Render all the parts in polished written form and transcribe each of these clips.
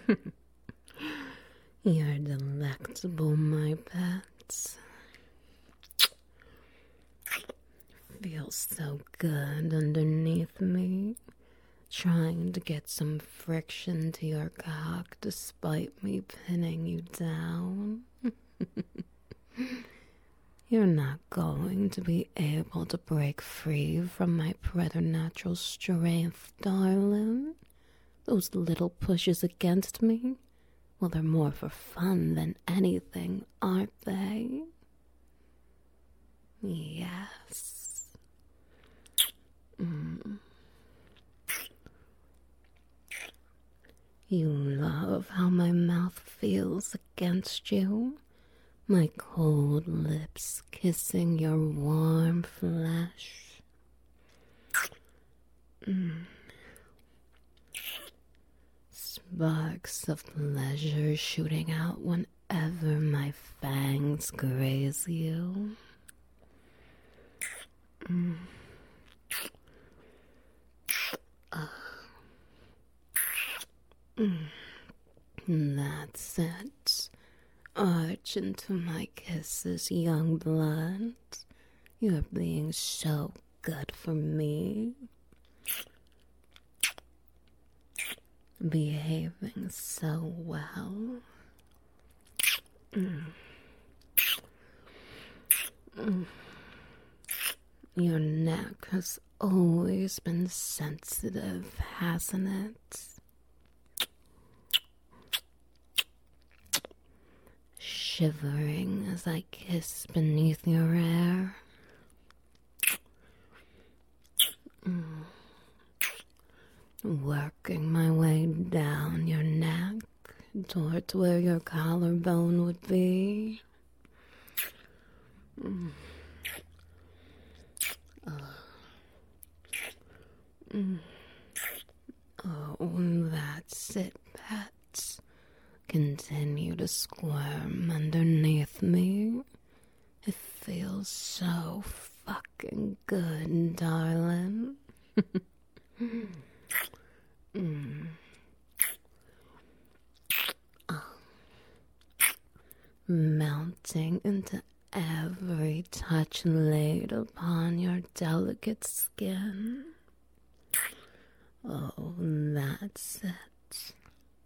You're delectable, my pets. Feels so good underneath me, trying to get some friction to your cock despite me pinning you down. You're not going to be able to break free from my preternatural strength, darling. Those little pushes against me, well, they're more for fun than anything, aren't they? Yes. You love how my mouth feels against you, my cold lips kissing your warm flesh. Sparks of pleasure shooting out whenever my fangs graze you. That's it. Arch into my kisses, young blood. You're being so good for me. Behaving so well. Your neck has always been sensitive, hasn't it? Shivering as I kiss beneath your hair. Working my way down your neck towards where your collarbone would be. Oh, that's it, pets. Continue to squirm underneath me. It feels so fucking good, darling. Melting into every touch laid upon your delicate skin. Oh, that's it.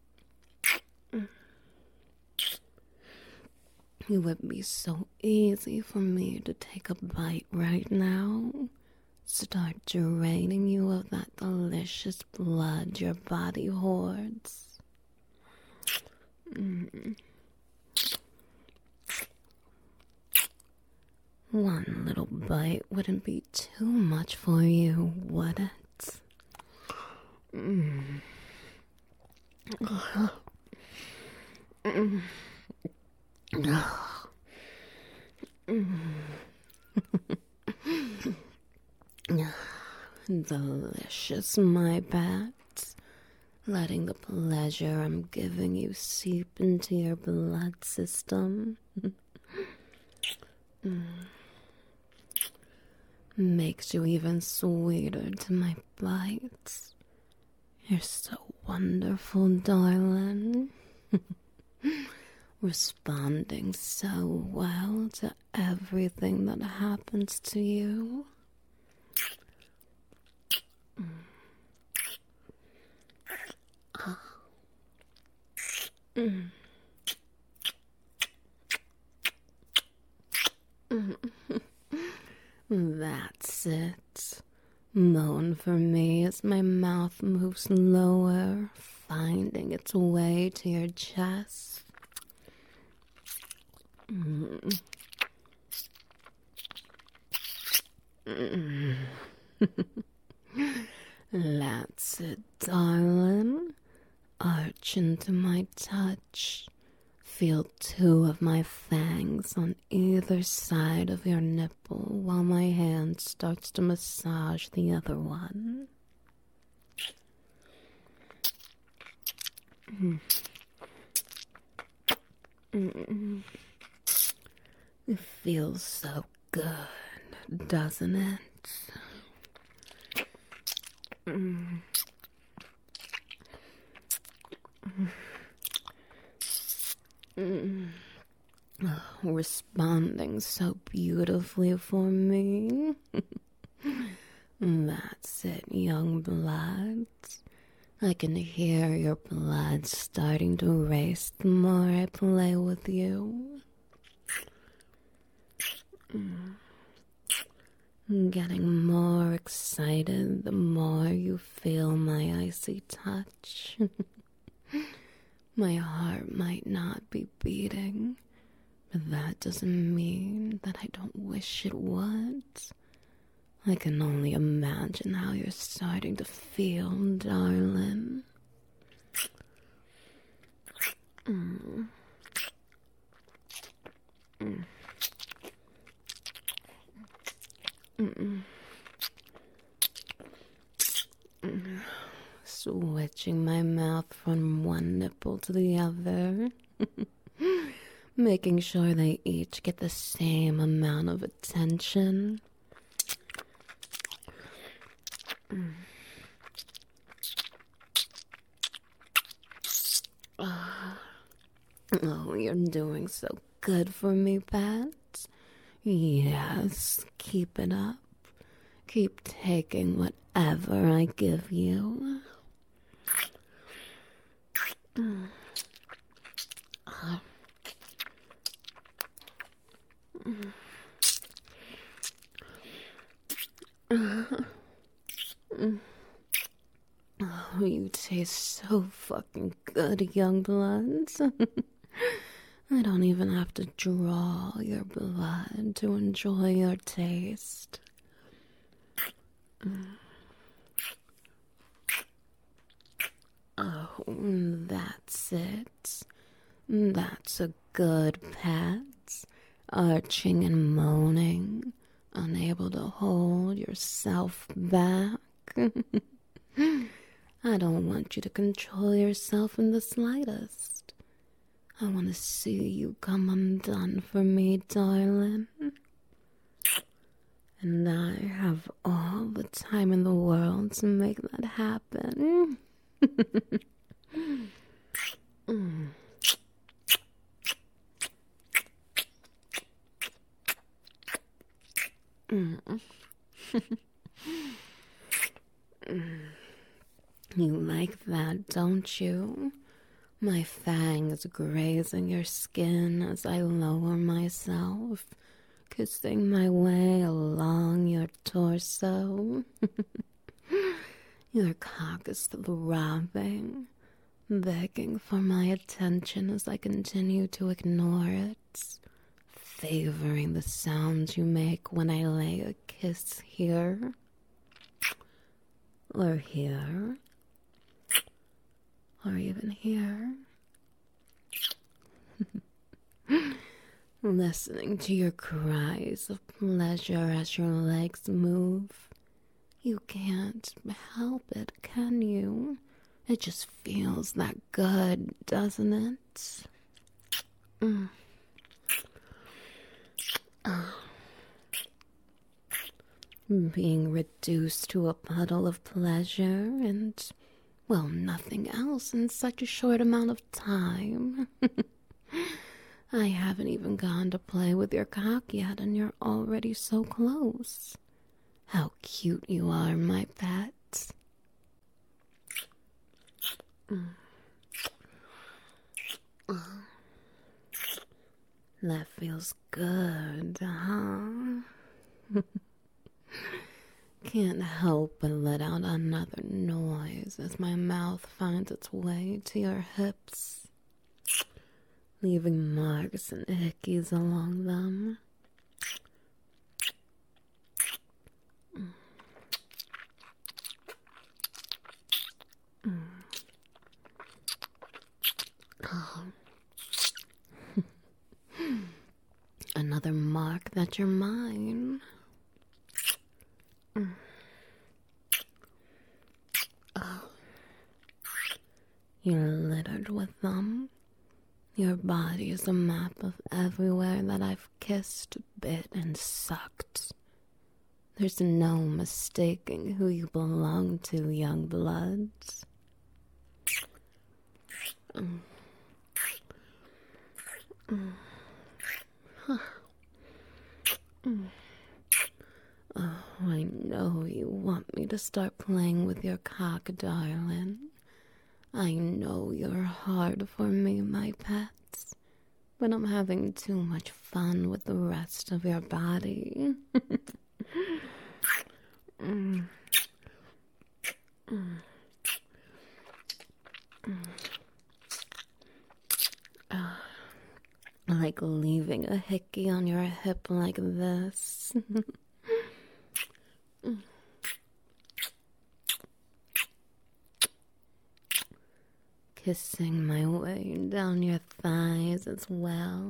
It would be so easy for me to take a bite right now. Start draining you of that delicious blood your body hoards. One little bite wouldn't be too much for you, would it? Delicious, my pet. Letting the pleasure I'm giving you seep into your blood system. Makes you even sweeter to my bites. You're so wonderful, darling. Responding so well to everything that happens to you. That's it. Moan for me as my mouth moves lower, finding its way to your chest. That's it, darling. Arch into my touch. Feel two of my fangs on either side of your nipple while my hand starts to massage the other one. It feels so good, doesn't it? Responding so beautifully for me. That's it, young blood. I can hear your blood starting to race the more I play with you. Getting more excited the more you feel my icy touch. My heart might not be beating, but that doesn't mean that I don't wish it would. I can only imagine how you're starting to feel, darling. Switching my mouth from one nipple to the other. Making sure they each get the same amount of attention. Oh, you're doing so good for me, Pat. Yes, keep it up. Keep taking whatever I give you. Oh, you taste so fucking good, young bloods. I don't even have to draw your blood to enjoy your taste. Oh, that's it. That's a good pet. Arching and moaning, unable to hold yourself back. I don't want you to control yourself in the slightest. I want to see you come undone for me, darling. And I have all the time in the world to make that happen. You like that, don't you? My fangs grazing your skin as I lower myself, kissing my way along your torso. Your cock is throbbing, begging for my attention as I continue to ignore it, favoring the sounds you make when I lay a kiss here or here. Or even here. Listening to your cries of pleasure as your legs move. You can't help it, can you? It just feels that good, doesn't it? Being reduced to a puddle of pleasure and, well, nothing else in such a short amount of time. I haven't even gone to play with your cock yet, and you're already so close. How cute you are, my pet. That feels good, huh? Can't help but let out another noise as my mouth finds its way to your hips, leaving marks and hickeys along them. Another mark that you're mine. You're littered with them. Your body is a map of everywhere that I've kissed, bit, and sucked. There's no mistaking who you belong to, young bloods. Oh, I know you want me to start playing with your cock, darling. I know you're hard for me, my pets, but I'm having too much fun with the rest of your body. Like leaving a hickey on your hip like this. Kissing my way down your thighs as well.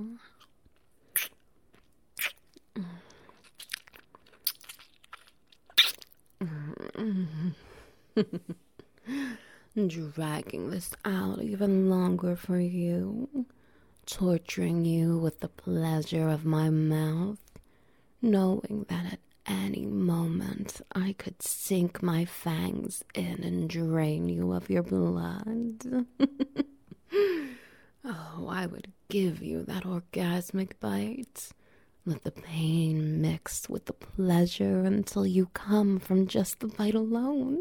Dragging this out even longer for you, torturing you with the pleasure of my mouth, knowing that at any moment I could sink my fangs in and drain you of your blood. Oh, I would give you that orgasmic bite. Let the pain mix with the pleasure until you come from just the bite alone.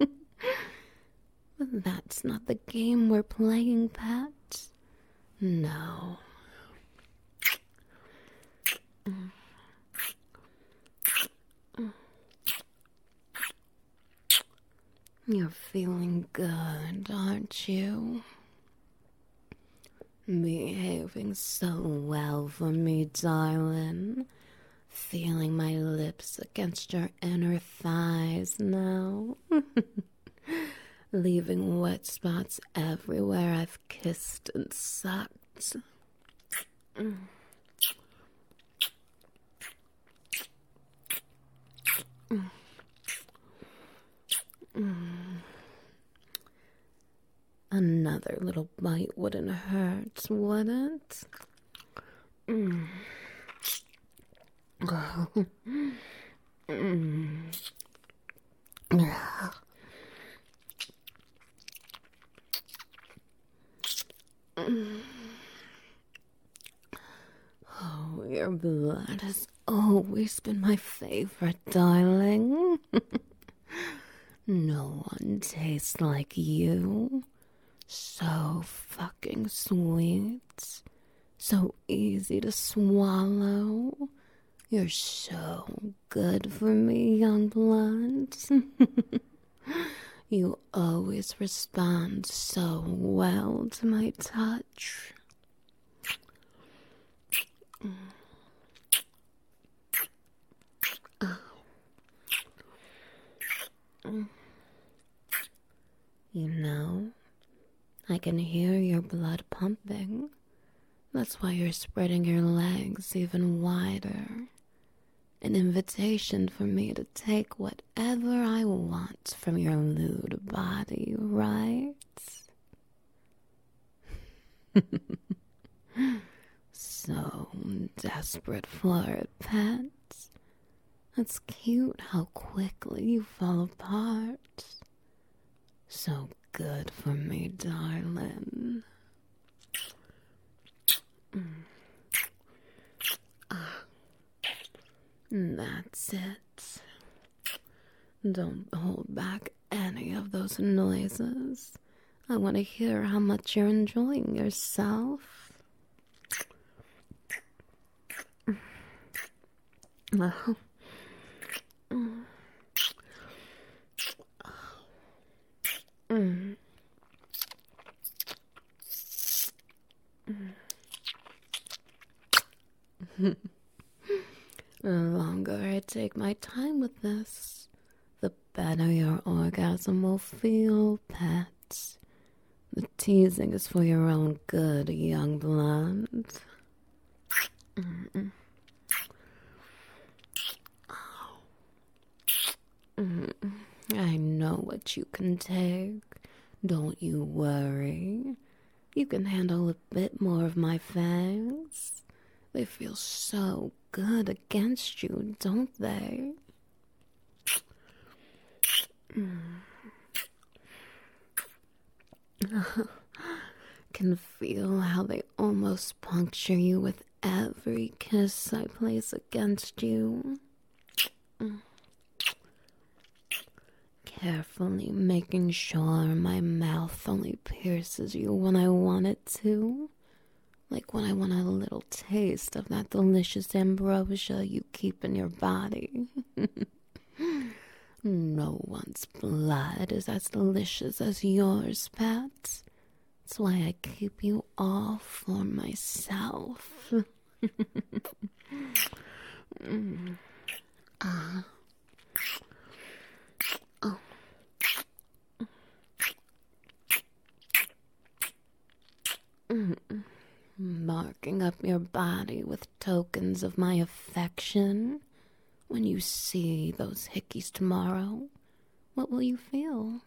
But that's not the game we're playing, Pat. No. You're feeling good, aren't you? Behaving so well for me, darling. Feeling my lips against your inner thighs now. Leaving wet spots everywhere I've kissed and sucked. Another little bite wouldn't hurt, would it? Oh, your blood has always been my favorite, darling. No one tastes like you. So fucking sweet. So easy to swallow. You're so good for me, young blood. You always respond so well to my touch. You know, I can hear your blood pumping. That's why you're spreading your legs even wider. An invitation for me to take whatever I want from your lewd body, right? So desperate for it, pet. It's cute how quickly you fall apart. So good for me, darling. That's it. Don't hold back any of those noises. I want to hear how much you're enjoying yourself. The longer I take my time with this, the better your orgasm will feel, pet. The teasing is for your own good, young blood. I know what you can take. Don't you worry. You can handle a bit more of my fangs. They feel so good against you, don't they? can feel how they almost puncture you with every kiss I place against you. Carefully making sure my mouth only pierces you when I want it to. Like when I want a little taste of that delicious ambrosia you keep in your body. No one's blood is as delicious as yours, pet. That's why I keep you all for myself. Marking up your body with tokens of my affection. When you see those hickeys tomorrow, what will you feel?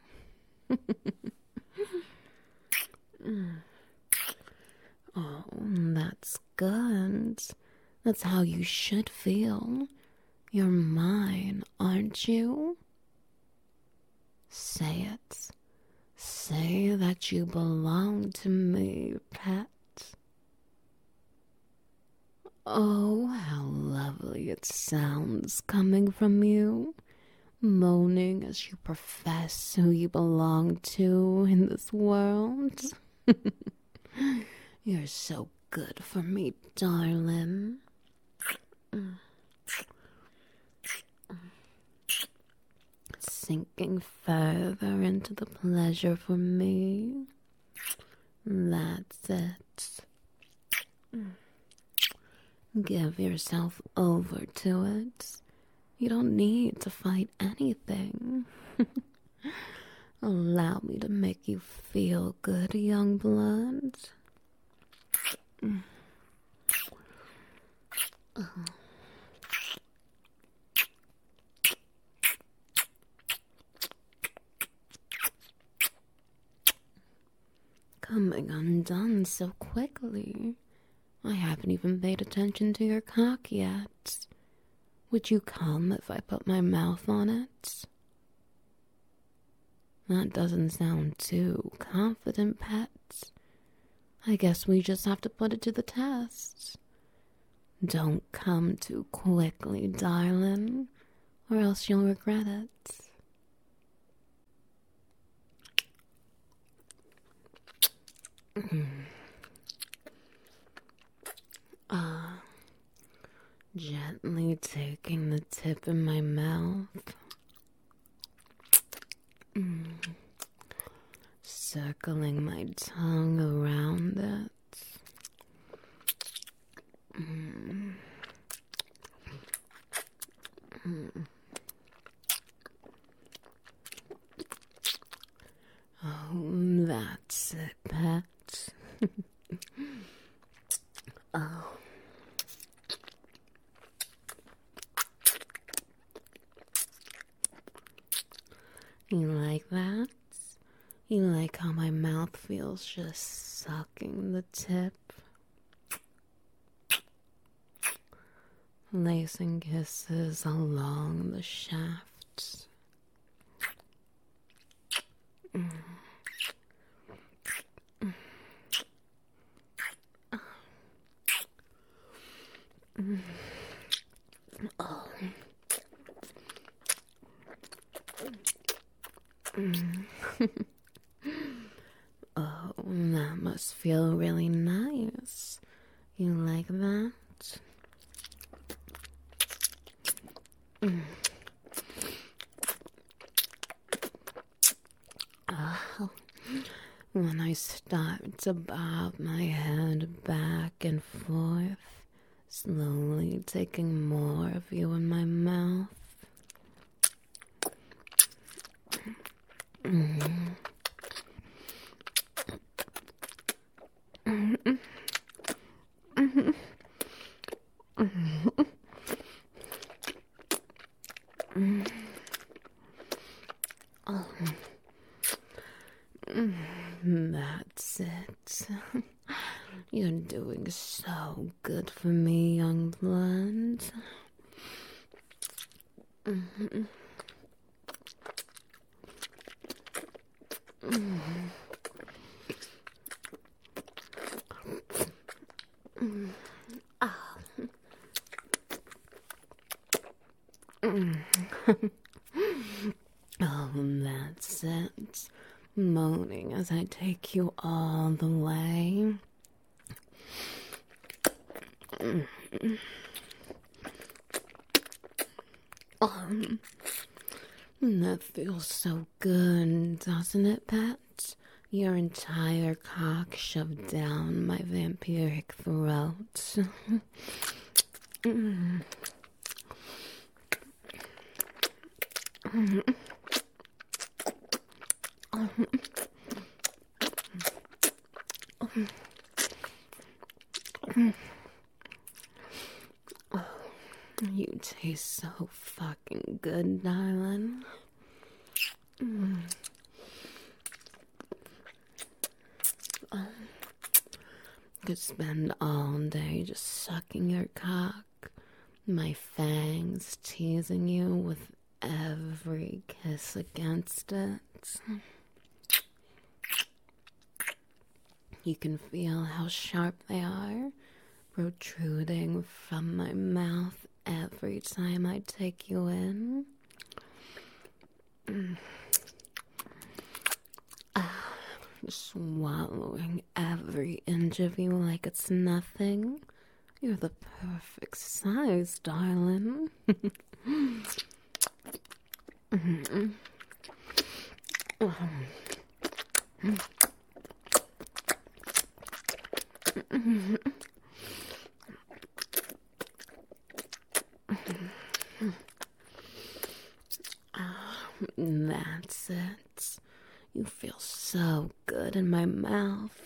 Oh, that's good. That's how you should feel. You're mine, aren't you? Say it. Say that you belong to me, pet. Oh, how lovely it sounds coming from you, moaning as you profess who you belong to in this world. You're so good for me, darling. Sinking further into the pleasure for me. That's it. Give yourself over to it. You don't need to fight anything. Allow me to make you feel good, young blood. Coming undone so quickly. I haven't even paid attention to your cock yet. Would you come if I put my mouth on it? That doesn't sound too confident, pet. I guess we just have to put it to the test. Don't come too quickly, darling, or else you'll regret it. Gently taking the tip in my mouth. Circling my tongue around it. Oh, that's it, pet. Oh. You like that? You like how my mouth feels just sucking the tip? Lacing kisses along the shaft. Oh. Oh, that must feel really nice. You like that? Oh, when I start to bob my head back and forth, slowly taking more of you in my mouth. That's it. You're doing so good for me, young blood. Oh, that's it. Moaning as I take you all the way. That feels so good, doesn't it, Pat? Your entire cock shoved down my vampiric throat. You taste so fucking good, darling. Could spend all day just sucking your cock, my fangs teasing you with every kiss against it. You can feel how sharp they are, protruding from my mouth every time I take you in. Swallowing every inch of you like it's nothing. You're the perfect size, darling. That's it. You feel so good in my mouth.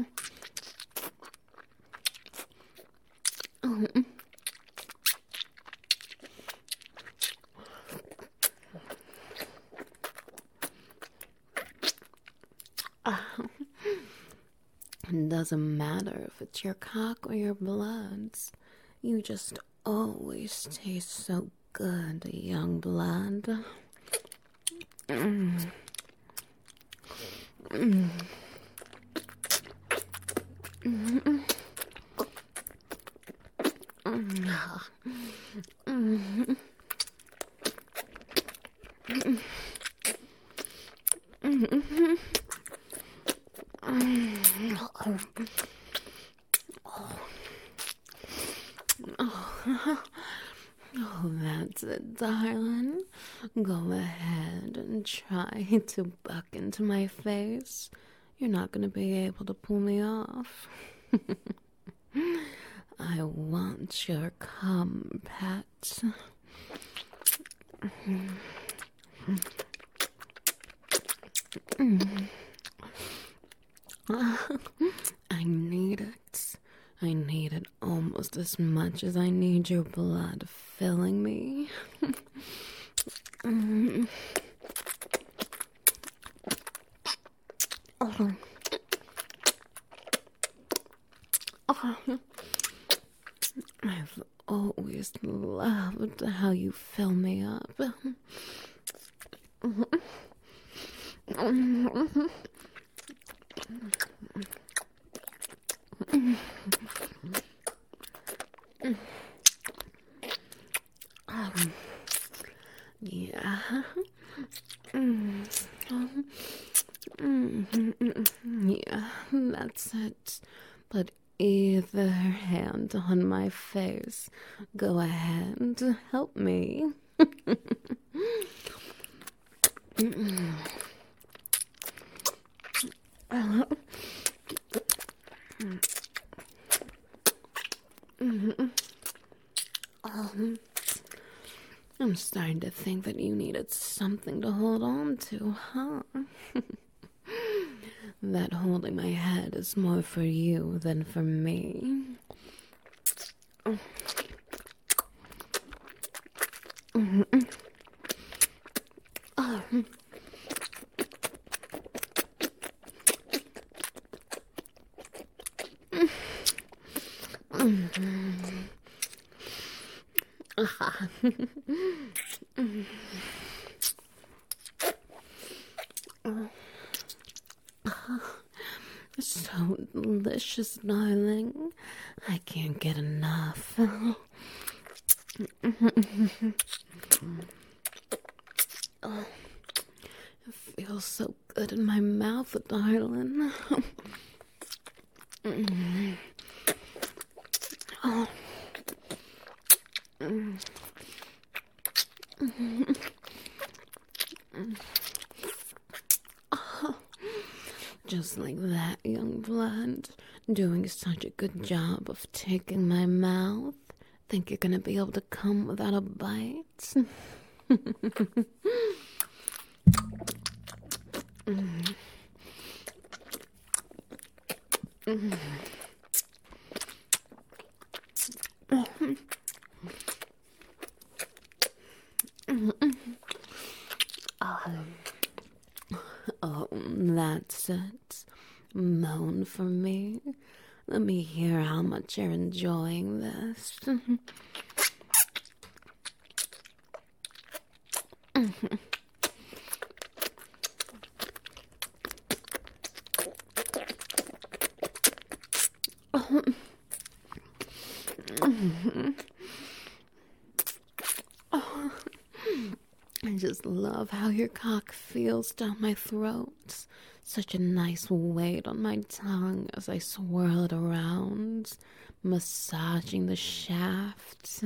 It doesn't matter if it's your cock or your bloods. You just always taste so good, young blood. Oh, that's it, darling. Go ahead and try to buck into my face. You're not gonna be able to pull me off. I want your cum, pet. I need it. I need it almost as much as I need your blood filling me. I've always loved how you fill me up. Yeah. Yeah, that's it. Put either hand on my face. Go ahead, help me. I'm starting to think that you needed something to hold on to, huh? That holding my head is more for you than for me. So delicious, darling. I can't get enough. Oh, it feels so good in my mouth, darling. Oh. Just like that, young blood. Doing such a good job of taking my mouth. Think you're gonna be able to come without a bite? Oh, that's it. Moan for me. Let me hear how much you're enjoying this. I just love how your cock feels down my throat. Such a nice weight on my tongue as I swirl it around, massaging the shaft.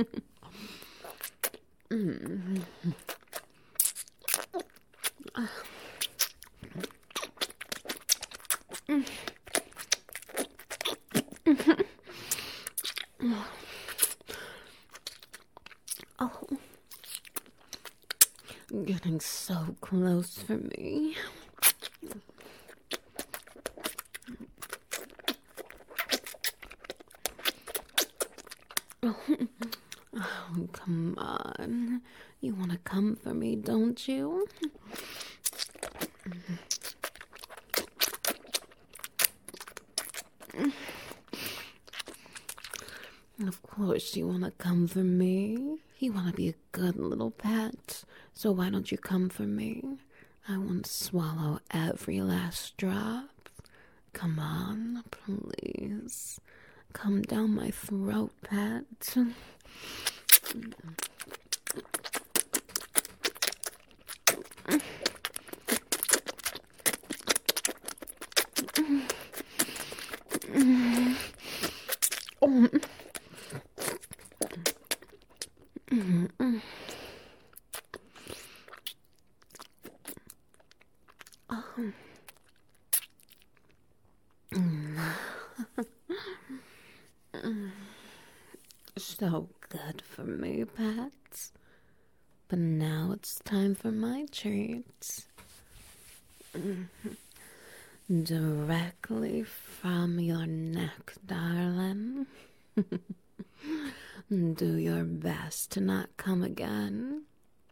Oh, getting so close for me. Oh, come on. You want to come for me, don't you? Of course you want to come for me. You want to be a good little pet. So why don't you come for me? I want to swallow every last drop. Come on, please. Come down my throat, pet. So good for me, pets. But now it's time for my treats. Directly from your neck, darling. Do your best to not come again.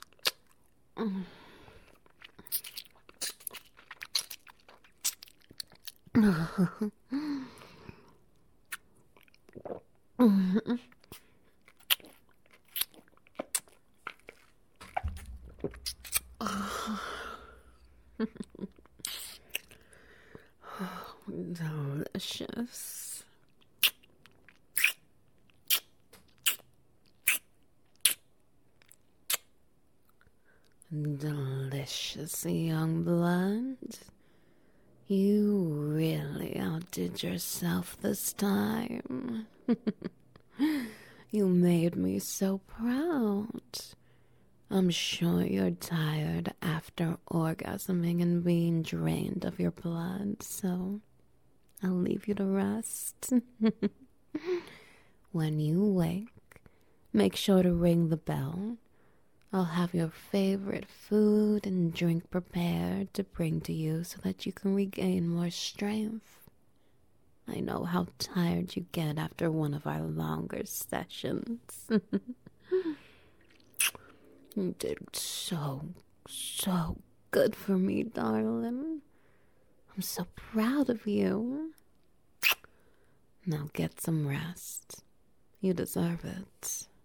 Delicious. Delicious, young blood. You really outdid yourself this time. You made me so proud. I'm sure you're tired after orgasming and being drained of your blood, so I'll leave you to rest. When you wake, make sure to ring the bell. I'll have your favorite food and drink prepared to bring to you so that you can regain more strength. I know how tired you get after one of our longer sessions. You did so good for me, darling. I'm so proud of you. Now get some rest. You deserve it.